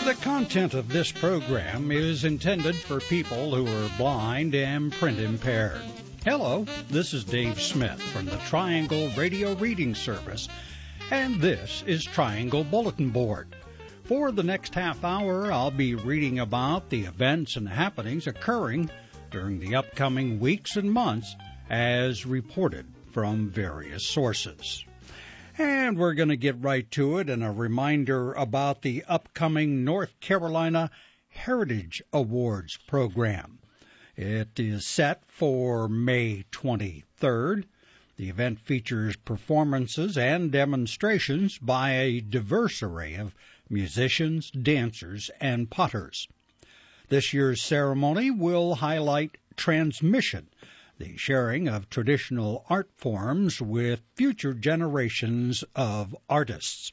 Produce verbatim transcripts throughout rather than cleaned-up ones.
The content of this program is intended for people who are blind and print impaired. Hello, this is Dave Smith from the Triangle Radio Reading Service, and this is Triangle Bulletin Board. For the next half hour, I'll be reading about the events and happenings occurring during the upcoming weeks and months as reported from various sources. And we're going to get right to it, and a reminder about the upcoming North Carolina Heritage Awards program. It is set for May twenty-third. The event features performances and demonstrations by a diverse array of musicians, dancers, and potters. This year's ceremony will highlight transmission, the sharing of traditional art forms with future generations of artists.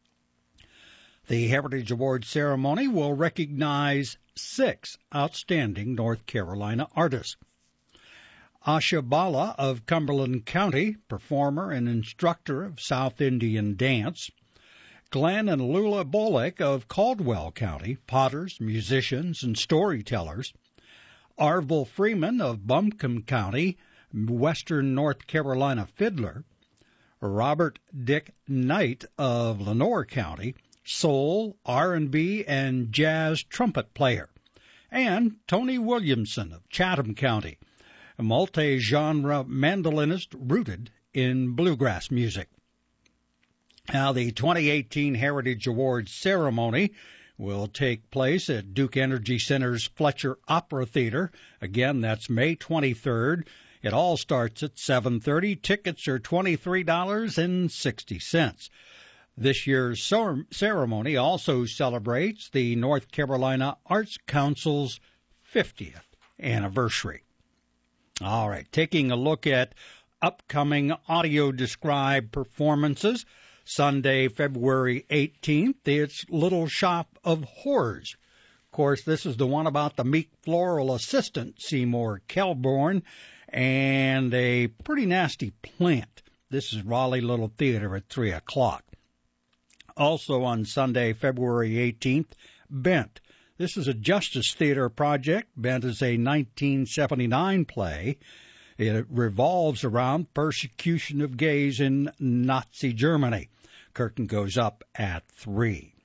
The Heritage Awards ceremony will recognize six outstanding North Carolina artists. Asha Bala of Cumberland County, performer and instructor of South Indian dance. Glenn and Lula Bolek of Caldwell County, potters, musicians, and storytellers. Arville Freeman of Buncombe County, western North Carolina fiddler. Robert Dick Knight of Lenoir County, soul, R and B, and jazz trumpet player. And Tony Williamson of Chatham County, a multi-genre mandolinist rooted in bluegrass music. Now, the twenty eighteen Heritage Awards ceremony will take place at Duke Energy Center's Fletcher Opera Theater. Again, that's May twenty-third. It all starts at seven thirty. Tickets are twenty-three dollars and sixty cents. This year's ceremony also celebrates the North Carolina Arts Council's fiftieth anniversary. All right, taking a look at upcoming audio-described performances. Sunday, February eighteenth, it's Little Shop of Horrors. Of course, this is the one about the meek floral assistant, Seymour Kelborn, and a pretty nasty plant. This is Raleigh Little Theater at three o'clock. Also on Sunday, February eighteenth, Bent. This is a Justice Theater project. Bent is a nineteen seventy-nine play. It revolves around persecution of gays in Nazi Germany. Curtain goes up at three.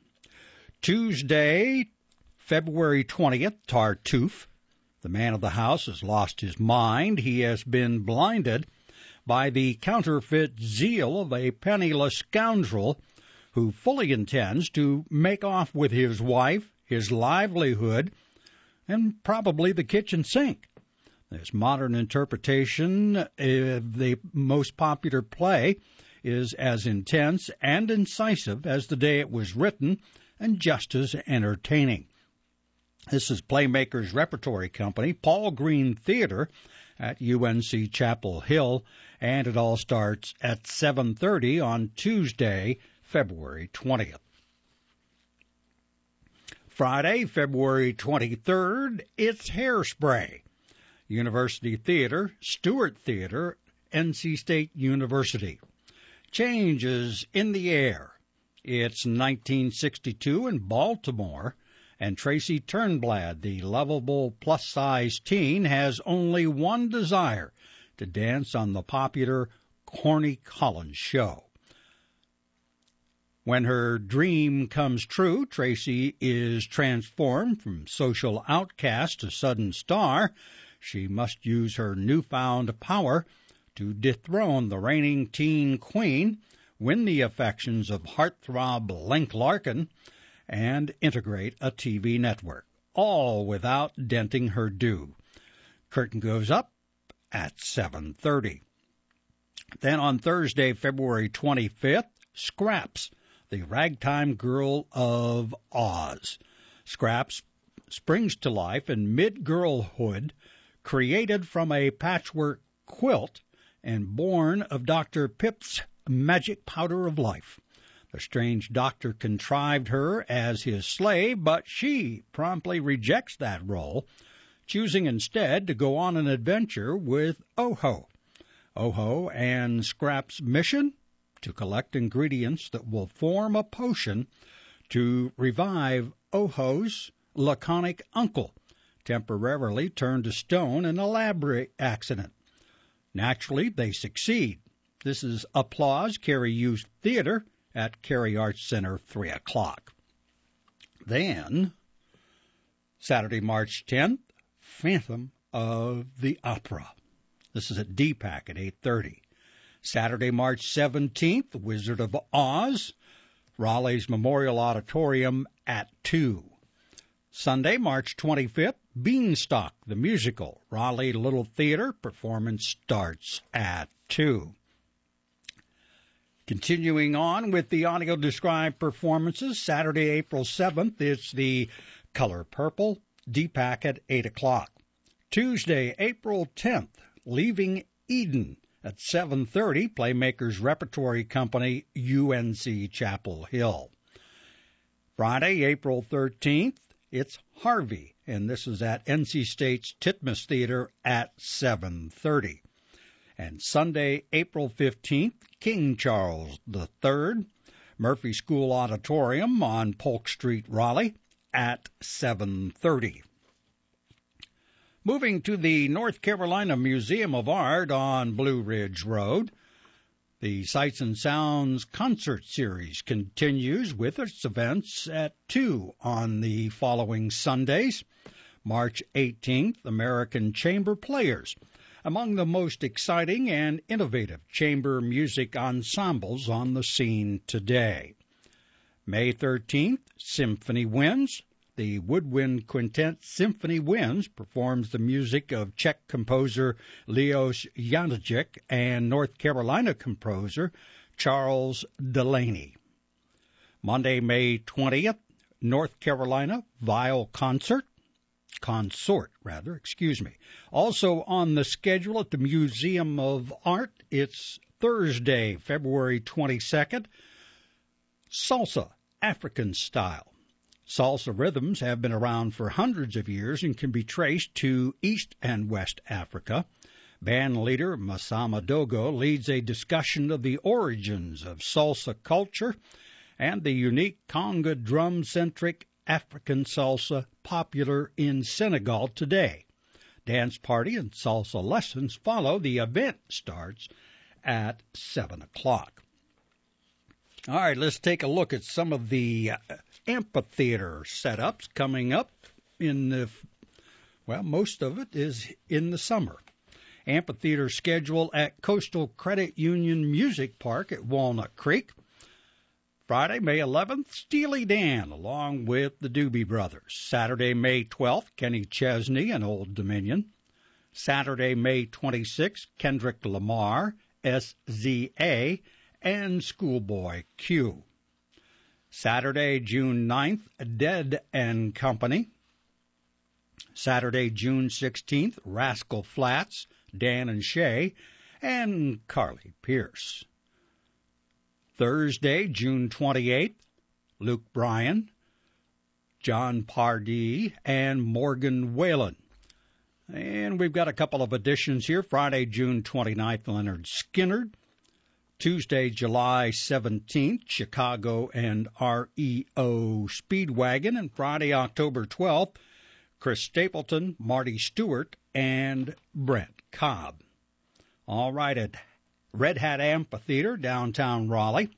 Tuesday, February twentieth, Tartuffe. The man of the house has lost his mind. He has been blinded by the counterfeit zeal of a penniless scoundrel who fully intends to make off with his wife, his livelihood, and probably the kitchen sink. This modern interpretation of the most popular play is as intense and incisive as the day it was written and just as entertaining. This is Playmakers Repertory Company, Paul Green Theater at U N C Chapel Hill, and it all starts at seven thirty on Tuesday, February twentieth. Friday, February twenty-third, it's Hairspray. University Theater, Stewart Theater, N C State University. Changes in the Air. It's nineteen sixty-two in Baltimore, and Tracy Turnblad, the lovable plus-size teen, has only one desire, to dance on the popular Corny Collins show. When her dream comes true, Tracy is transformed from social outcast to sudden star. She must use her newfound power to dethrone the reigning teen queen, win the affections of heartthrob Link Larkin, and integrate a T V network, all without denting her due. Curtain goes up at seven thirty. Then on Thursday, February twenty-fifth, Scraps, the Ragtime Girl of Oz. Scraps springs to life in mid-girlhood, created from a patchwork quilt and born of Doctor Pip's magic powder of life. The strange doctor contrived her as his slave, but she promptly rejects that role, choosing instead to go on an adventure with Oho. Oho and Scrap's mission? To collect ingredients that will form a potion to revive Oho's laconic uncle, temporarily turned to stone in a lab accident. Naturally, they succeed. This is Applause, Cary Youth Theater at Cary Arts Center, three o'clock. Then, Saturday, March tenth, Phantom of the Opera. This is at D PAC at eight thirty. Saturday, March seventeenth, Wizard of Oz, Raleigh's Memorial Auditorium at two. Sunday, March twenty-fifth, Beanstalk, the musical, Raleigh Little Theater. Performance starts at two. Continuing on with the audio-described performances, Saturday, April seventh, it's the Color Purple, D PAC at eight o'clock. Tuesday, April tenth, Leaving Eden at seven thirty, Playmakers Repertory Company, U N C Chapel Hill. Friday, April thirteenth, it's Harvey, and this is at N C State's Titmus Theater at seven thirty. And Sunday, April fifteenth, King Charles the Third, Murphy School Auditorium on Polk Street, Raleigh, at seven thirty. Moving to the North Carolina Museum of Art on Blue Ridge Road, the Sights and Sounds Concert Series continues with its events at two on the following Sundays. March eighteenth, American Chamber Players, among the most exciting and innovative chamber music ensembles on the scene today. May thirteenth, Symphony Winds. The Woodwind Quintet Symphony Winds performs the music of Czech composer Leos Janáček and North Carolina composer Charles Delaney. Monday, May twentieth, North Carolina Viol Concert. Consort, rather, excuse me. Also on the schedule at the Museum of Art, it's Thursday, February twenty-second, Salsa, African Style. Salsa rhythms have been around for hundreds of years and can be traced to East and West Africa. Band leader Masama Dogo leads a discussion of the origins of salsa culture and the unique conga drum-centric African salsa popular in Senegal today. Dance party and salsa lessons follow. The event starts at seven o'clock. All right, let's take a look at some of the uh, amphitheater setups coming up in the, well, most of it is in the summer. Amphitheater schedule at Coastal Credit Union Music Park at Walnut Creek. Friday, May eleventh, Steely Dan, along with the Doobie Brothers. Saturday, May twelfth, Kenny Chesney and Old Dominion. Saturday, May twenty-sixth, Kendrick Lamar, S Z A, and Schoolboy Q. Saturday, June ninth, Dead and Company. Saturday, June sixteenth, Rascal Flatts, Dan and Shay, and Carly Pierce. Thursday, June twenty-eighth, Luke Bryan, John Pardee, and Morgan Whalen. And we've got a couple of additions here. Friday, June twenty-ninth, Leonard Skinner. Tuesday, July seventeenth, Chicago and R E O Speedwagon. And Friday, October twelfth, Chris Stapleton, Marty Stewart, and Brent Cobb. All right, at Red Hat Amphitheater, downtown Raleigh.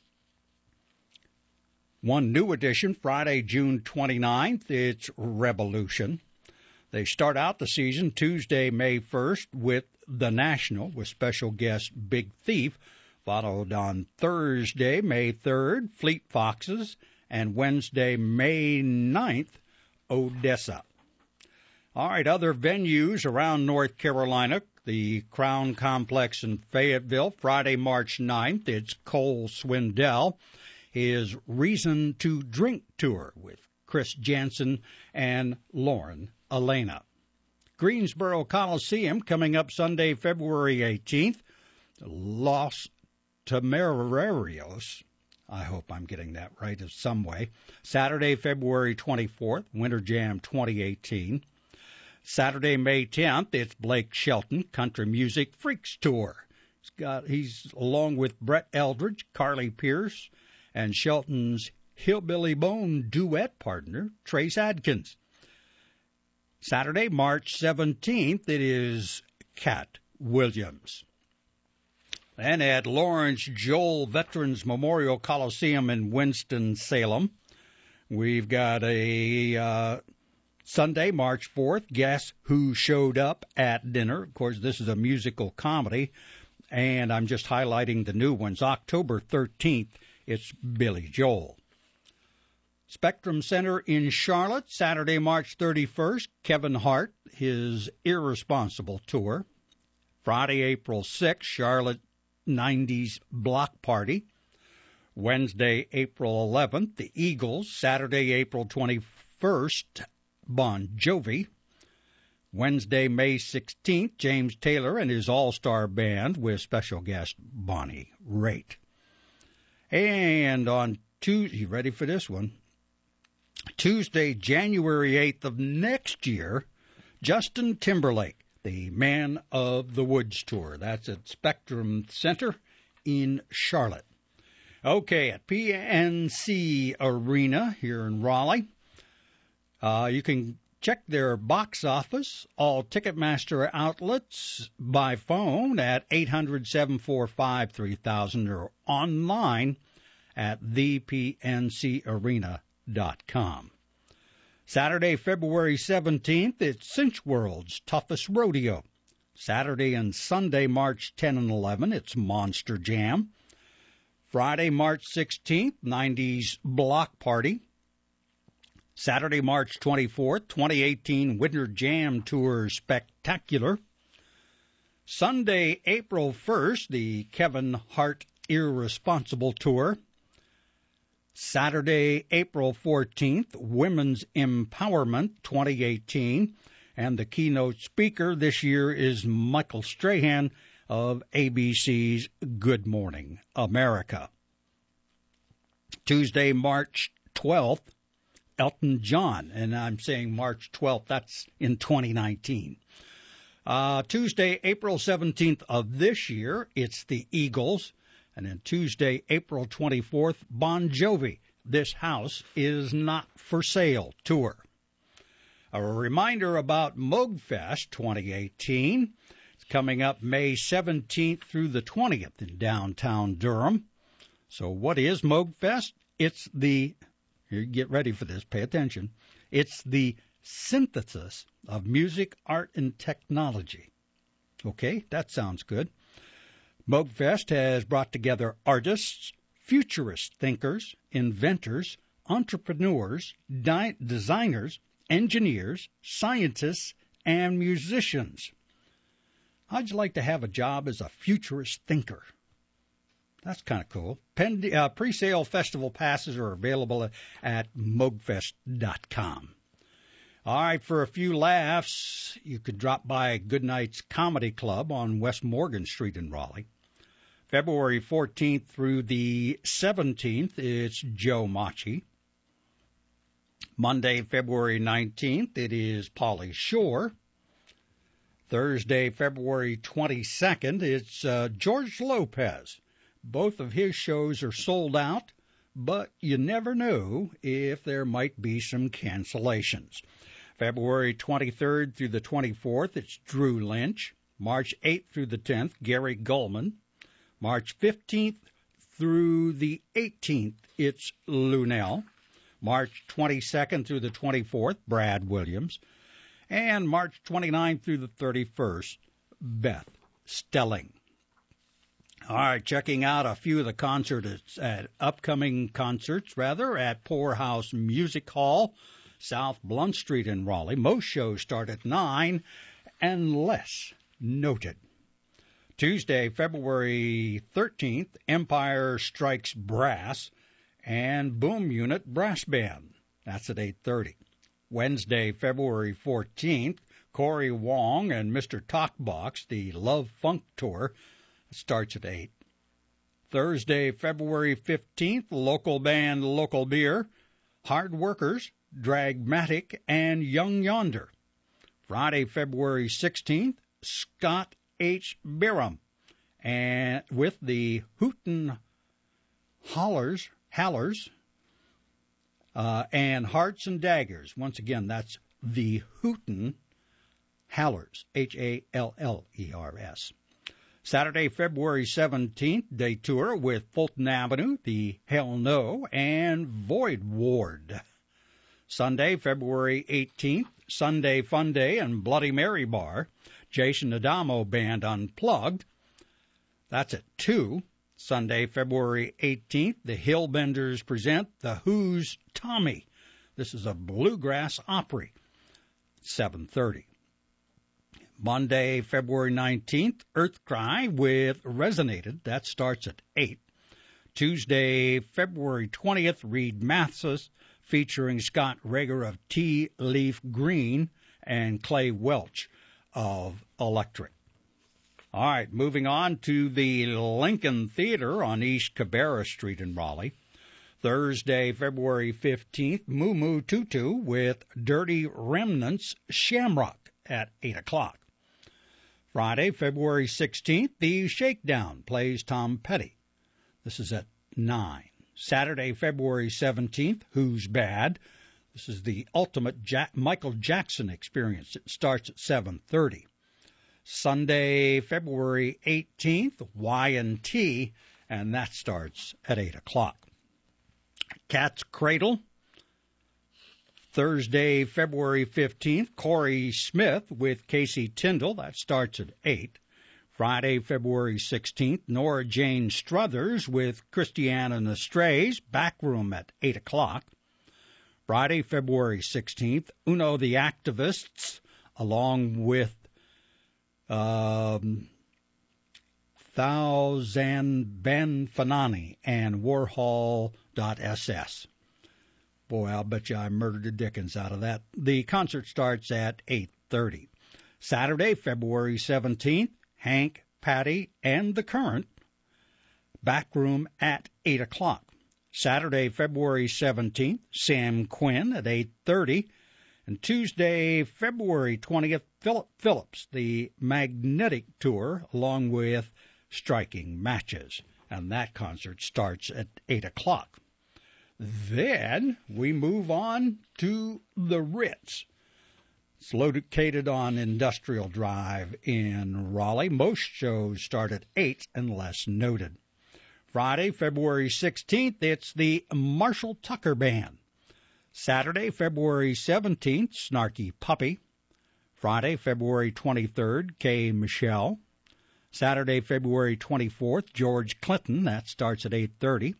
One new addition, Friday, June twenty-ninth, it's Revolution. They start out the season Tuesday, May first, with The National, with special guest Big Thief, followed on Thursday, May third, Fleet Foxes, and Wednesday, May ninth, Odessa. All right, other venues around North Carolina, the Crown Complex in Fayetteville, Friday, March ninth, it's Cole Swindell, his Reason to Drink Tour with Chris Jansen and Lauren Elena. Greensboro Coliseum coming up Sunday, February eighteenth, Los Temerarios, I hope I'm getting that right in some way. Saturday, February twenty-fourth, Winter Jam twenty eighteen. Saturday, May tenth, it's Blake Shelton, Country Music Freaks Tour. He's got he's along with Brett Eldridge, Carly Pierce, and Shelton's Hillbilly Bone duet partner, Trace Adkins. Saturday, March seventeenth, it is Cat Williams. And at Lawrence Joel Veterans Memorial Coliseum in Winston-Salem, we've got a uh, Sunday, March fourth, Guess Who Showed Up at Dinner. Of course, this is a musical comedy, and I'm just highlighting the new ones. October thirteenth, it's Billy Joel. Spectrum Center in Charlotte, Saturday, March thirty-first, Kevin Hart, his Irresponsible Tour. Friday, April sixth, Charlotte nineties Block Party. Wednesday, April eleventh, the Eagles. Saturday, April twenty-first, Bon Jovi. Wednesday, May sixteenth, James Taylor and his All-Star Band with special guest Bonnie Raitt. And on Tuesday, you ready for this one? Tuesday, January eighth of next year, Justin Timberlake, the Man of the Woods Tour. That's at Spectrum Center in Charlotte. Okay, at P N C Arena here in Raleigh, uh, you can check their box office, all Ticketmaster outlets, by phone at eight hundred, seven four five, three thousand or online at the p n c arena dot com. Saturday, February seventeenth, it's Cinch World's Toughest Rodeo. Saturday and Sunday, March tenth and eleventh, it's Monster Jam. Friday, March sixteenth, nineties Block Party. Saturday, March twenty-fourth, twenty eighteen Winter Jam Tour Spectacular. Sunday, April first, the Kevin Hart Irresponsible Tour. Saturday, April fourteenth, Women's Empowerment twenty eighteen, and the keynote speaker this year is Michael Strahan of A B C's Good Morning America. Tuesday, March twelfth, Elton John, and I'm saying March twelfth, that's in twenty nineteen. Uh, Tuesday, April seventeenth of this year, it's the Eagles. And then Tuesday, April twenty-fourth, Bon Jovi, This House Is Not For Sale Tour. A reminder about MoogFest twenty eighteen. It's coming up May seventeenth through the twentieth in downtown Durham. So what is MoogFest? It's the, here, get ready for this, pay attention. It's the synthesis of music, art, and technology. Okay, that sounds good. MoogFest has brought together artists, futurist thinkers, inventors, entrepreneurs, di- designers, engineers, scientists, and musicians. How'd you like to have a job as a futurist thinker? That's kind of cool. Pen, uh, pre-sale festival passes are available at moogfest dot com. All right, for a few laughs, you could drop by Goodnight's Comedy Club on West Morgan Street in Raleigh. February fourteenth through the seventeenth, it's Joe Machi. Monday, February nineteenth, it is Pauly Shore. Thursday, February twenty-second, it's uh, George Lopez. Both of his shows are sold out, but you never know if there might be some cancellations. February twenty-third through the twenty-fourth, it's Drew Lynch. March eighth through the tenth, Gary Gulman. March fifteenth through the eighteenth, it's Lunel. March twenty-second through the twenty-fourth, Brad Williams. And March twenty-ninth through the thirty-first, Beth Stelling. All right, checking out a few of the concerts at upcoming concerts, rather, at Poorhouse Music Hall, South Blunt Street in Raleigh. Most shows start at nine, unless noted. Tuesday, February thirteenth, Empire Strikes Brass and Boom Unit Brass Band. That's at eight thirty. Wednesday, February fourteenth, Corey Wong and Mister Talkbox, the Love Funk Tour, starts at eight. Thursday, February fifteenth, local band Local Beer, Hard Workers, Dragmatic, and Young Yonder. Friday, February sixteenth, Scott H. Biram, and with the Hootin' Hollers, Hallers, Uh, and Hearts and Daggers. Once again, that's the Hooten Hallers, H A L L E R S. Saturday, February seventeenth, day tour with Fulton Avenue, the Hell No, and Void Ward. Sunday, February eighteenth, Sunday Fun Day and Bloody Mary Bar, Jason Adamo Band Unplugged. That's at two. Sunday, February eighteenth, the Hillbenders present The Who's Tommy. This is a bluegrass Opry, seven thirty. Monday, February nineteenth, Earth Cry with Resonated. That starts at eight. Tuesday, February twentieth, Reed Mathis featuring Scott Rager of Tea Leaf Green and Clay Welch of Electric. All right, moving on to the Lincoln Theater on East Cabarrus Street in Raleigh. Thursday, February fifteenth, Moo Moo Tutu with Dirty Remnants Shamrock at eight o'clock. Friday, February sixteenth, The Shakedown plays Tom Petty. This is at nine. Saturday, February seventeenth, Who's Bad? This is the ultimate Jack- Michael Jackson experience. It starts at seven thirty. Sunday, February eighteenth, Y and T, and that starts at eight o'clock. Cat's Cradle. Thursday, February fifteenth, Corey Smith with Casey Tyndall. That starts at eight. Friday, February sixteenth, Nora Jane Struthers with Christiane and the Strays. Backroom at eight o'clock. Friday, February sixteenth, Uno the Activists, along with um, Thousand Ben Fanani and Warhol.ss. Boy, I'll bet you I murdered the dickens out of that. The concert starts at eight thirty. Saturday, February seventeenth, Hank, Patty, and the Current. Backroom at eight o'clock. Saturday, February seventeenth, Sam Quinn at eight thirty. And Tuesday, February twentieth, Philip Phillips, the Magnetic Tour, along with Striking Matches. And that concert starts at eight o'clock. Then we move on to the Ritz. It's located on Industrial Drive in Raleigh. Most shows start at eight unless noted. Friday, February sixteenth, it's the Marshall Tucker Band. Saturday, February seventeenth, Snarky Puppy. Friday, February twenty-third, Kay Michelle. Saturday, February twenty-fourth, George Clinton. That starts at eight thirty.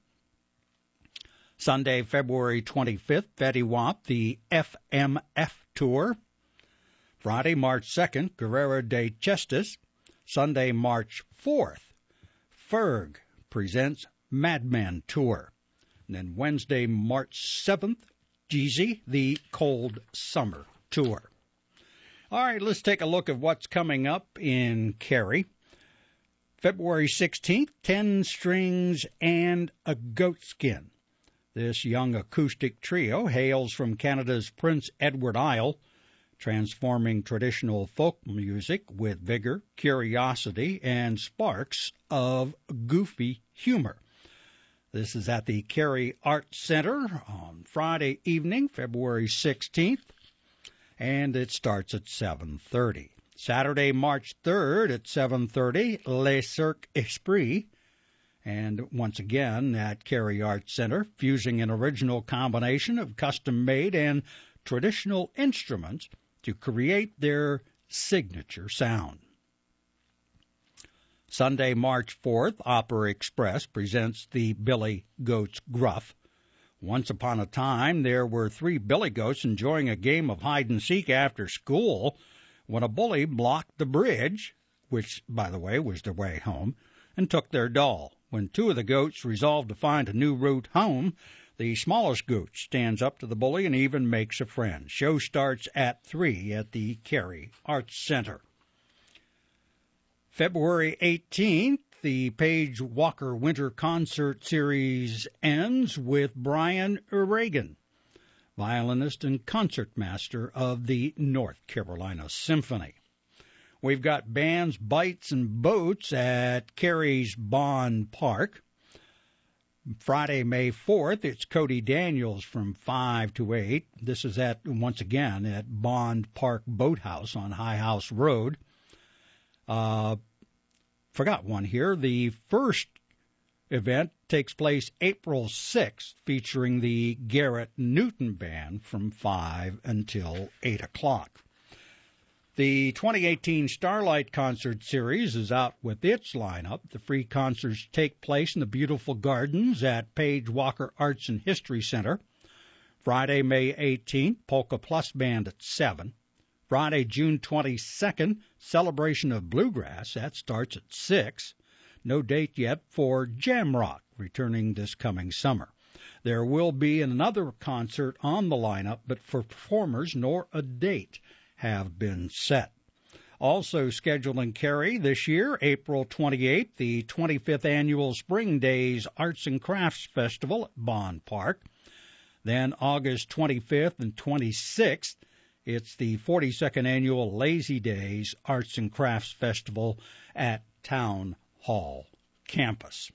Sunday, February twenty-fifth, Fetty Wap, the F M F Tour. Friday, March second, Guerrero de Chestis. Sunday, March fourth, Ferg presents Madman Tour. And then Wednesday, March seventh, Jeezy, the Cold Summer Tour. All right, let's take a look at what's coming up in Cary. February sixteenth, Ten Strings and a Goatskin. This young acoustic trio hails from Canada's Prince Edward Isle, transforming traditional folk music with vigor, curiosity, and sparks of goofy humor. This is at the Cary Arts Center on Friday evening, February sixteenth, and it starts at seven thirty. Saturday, March third at seven thirty, Le Cirque Esprit. And once again, at Cary Arts Center, fusing an original combination of custom-made and traditional instruments to create their signature sound. Sunday, March fourth, Opera Express presents the Billy Goats Gruff. Once upon a time, there were three billy goats enjoying a game of hide-and-seek after school when a bully blocked the bridge, which, by the way, was their way home, and took their doll. When two of the goats resolve to find a new route home, the smallest goat stands up to the bully and even makes a friend. Show starts at three at the Cary Arts Center. February eighteenth, the Page Walker Winter Concert Series ends with Brian Reagan, violinist and concertmaster of the North Carolina Symphony. We've got bands, bites, and boats at Cary's Bond Park. Friday, May fourth, it's Cody Daniels from five to eight. This is at, once again, at Bond Park Boathouse on High House Road. Uh, forgot one here. The first event takes place April sixth, featuring the Garrett Newton Band from five until eight o'clock. The twenty eighteen Starlight Concert Series is out with its lineup. The free concerts take place in the beautiful gardens at Page Walker Arts and History Center. Friday, May eighteenth, Polka Plus Band at seven. Friday, June twenty-second, Celebration of Bluegrass. That starts at six. No date yet for Jamrock, returning this coming summer. There will be another concert on the lineup, but for performers, nor a date have been set. Also scheduled in Cary this year, April twenty-eighth, the twenty-fifth Annual Spring Days Arts and Crafts Festival at Bond Park. Then August twenty-fifth and twenty-sixth, it's the forty-second Annual Lazy Days Arts and Crafts Festival at Town Hall Campus.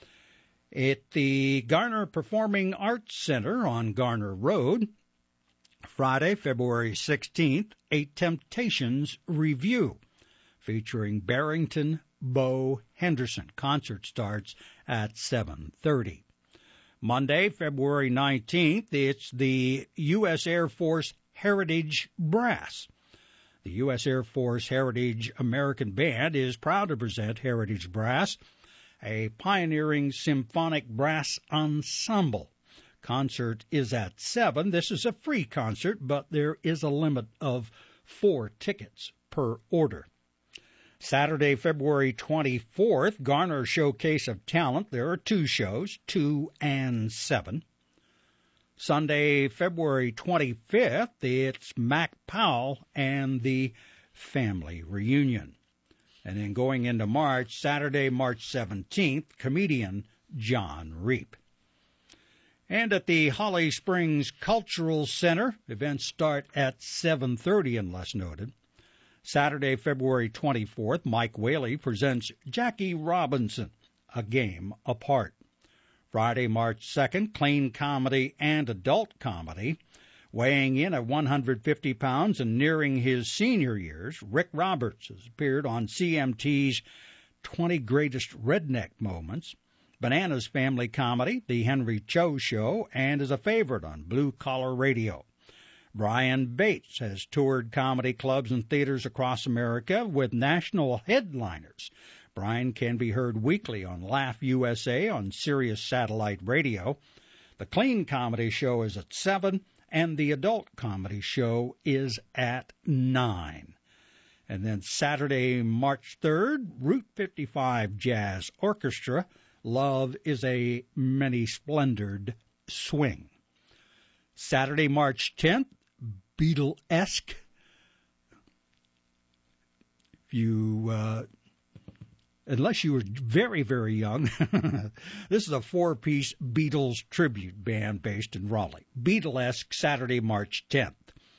At the Garner Performing Arts Center on Garner Road, Friday, February sixteenth, a Temptations Review featuring Barrington Bo Henderson. Concert starts at seven thirty. Monday, February nineteenth, it's the U S Air Force Heritage Brass. The U S Air Force Heritage American Band is proud to present Heritage Brass, a pioneering symphonic brass ensemble. Concert is at seven. This is a free concert, but there is a limit of four tickets per order. Saturday, February twenty-fourth, Garner Showcase of Talent. There are two shows, two and seven. Sunday, February twenty-fifth, it's Mac Powell and the Family Reunion. And then going into March, Saturday, March seventeenth, comedian John Reap. And at the Holly Springs Cultural Center, events start at seven thirty unless noted. Saturday, February twenty-fourth, Mike Whaley presents Jackie Robinson, A Game Apart. Friday, March second, clean comedy and adult comedy. Weighing in at one hundred fifty pounds and nearing his senior years, Rick Roberts has appeared on C M T's twenty Greatest Redneck Moments, Bananas Family Comedy, The Henry Cho Show, and is a favorite on Blue Collar Radio. Brian Bates has toured comedy clubs and theaters across America with national headliners. Brian can be heard weekly on Laugh U S A on Sirius Satellite Radio. The Clean Comedy Show is at seven, and the Adult Comedy Show is at nine. And then Saturday, March third, Route fifty-five Jazz Orchestra, Love is a Many-Splendored Swing. Saturday, March tenth, Beatle-esque. If you, uh, unless you were very, very young, this is a four-piece Beatles tribute band based in Raleigh. Beatle-esque, Saturday, March tenth.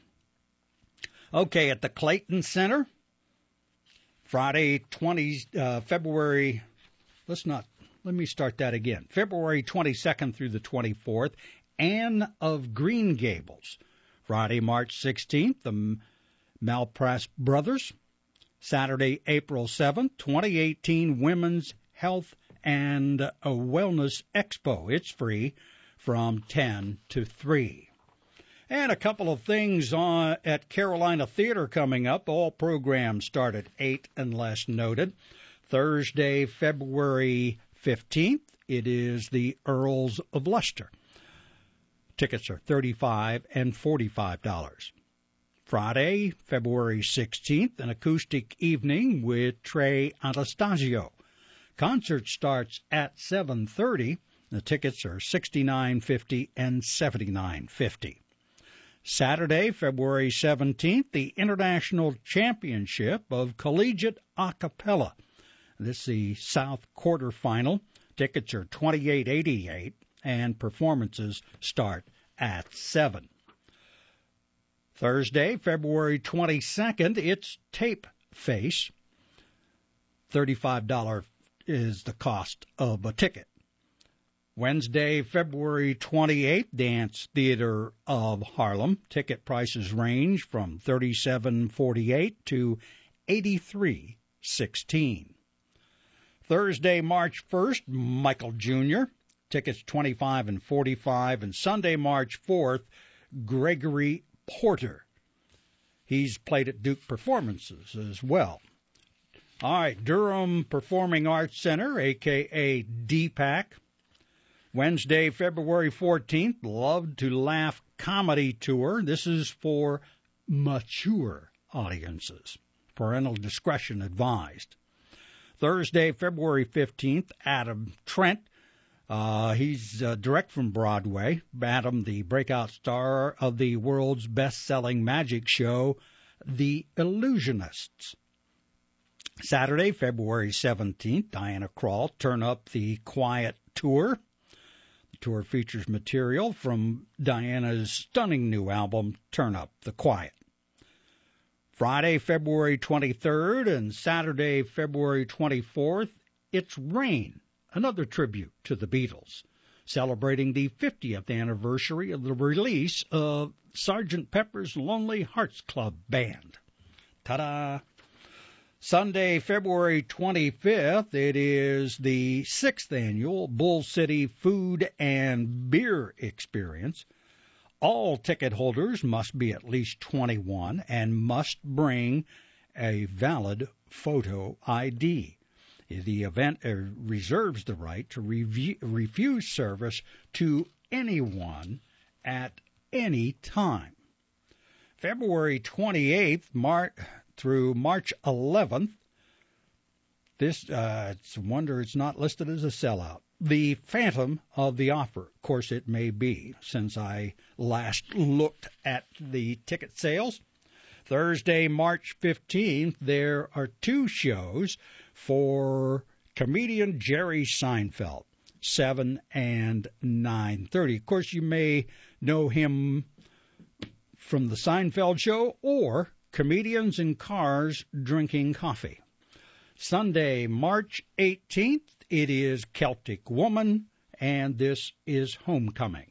Okay, at the Clayton Center, Friday, twenty, uh, February, let's not, let me start that again. February twenty-second through the twenty-fourth, Anne of Green Gables. Friday, March sixteenth, the Malpass Brothers. Saturday, April seventh, twenty eighteen Women's Health and a Wellness Expo. It's free from ten to three. And a couple of things on, at Carolina Theater coming up. All programs start at eight unless noted. Thursday, February fifteenth, it is the Earls of Leicester. Tickets are thirty-five dollars and forty-five dollars. Friday, February sixteenth, an acoustic evening with Trey Anastasio. Concert starts at seven thirty. The tickets are sixty-nine fifty and seventy-nine fifty. Saturday, February seventeenth, the International Championship of Collegiate A Cappella. This is the South quarterfinal. Tickets are twenty-eight eighty-eight, and performances start at seven. Thursday, February twenty-second, it's Tape Face. thirty-five dollars is the cost of a ticket. Wednesday, February twenty-eighth, Dance Theater of Harlem. Ticket prices range from thirty-seven forty-eight to eighty-three sixteen. Thursday, March first, Michael Junior Tickets twenty-five and forty-five. And Sunday, March fourth, Gregory Porter. He's played at Duke Performances as well. All right, Durham Performing Arts Center, a k a. D PAC. Wednesday, February fourteenth, Love to Laugh Comedy Tour. This is for mature audiences. Parental discretion advised. Thursday, February fifteenth, Adam Trent. Uh, he's uh, direct from Broadway. Adam, the breakout star of the world's best-selling magic show, The Illusionists. Saturday, February seventeenth, Diana Krall, Turn Up the Quiet Tour. The tour features material from Diana's stunning new album, Turn Up the Quiet. Friday, February twenty-third, and Saturday, February twenty-fourth, It's Rain, another tribute to the Beatles, celebrating the fiftieth anniversary of the release of Sergeant Pepper's Lonely Hearts Club Band. Ta-da! Sunday, February twenty-fifth, it is the sixth annual Bull City Food and Beer Experience. All ticket holders must be at least twenty-one and must bring a valid photo I D. The event uh, reserves the right to review, refuse service to anyone at any time. February twenty-eighth Mar- through March eleventh, this, uh, it's a wonder it's not listed as a sellout. The Phantom of the Opera. Of course, it may be, since I last looked at the ticket sales. Thursday, March fifteenth, there are two shows for comedian Jerry Seinfeld, seven and nine thirty. Of course, you may know him from the Seinfeld Show or Comedians in Cars Drinking Coffee. Sunday, March eighteenth, it is Celtic Woman, and this is Homecoming.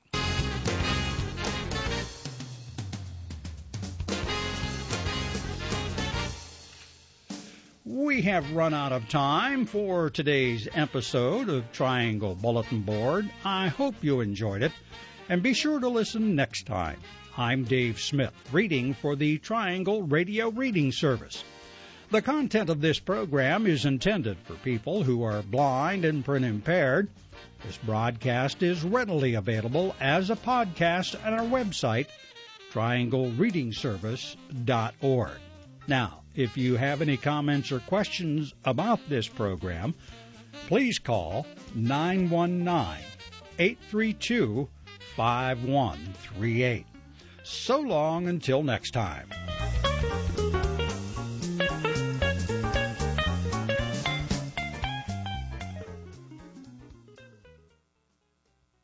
We have run out of time for today's episode of Triangle Bulletin Board. I hope you enjoyed it, and be sure to listen next time. I'm Dave Smith, reading for the Triangle Radio Reading Service. The content of this program is intended for people who are blind and print impaired. This broadcast is readily available as a podcast at our website, triangle reading service dot org. Now, if you have any comments or questions about this program, please call nine one nine, eight three two, five one three eight. So long until next time.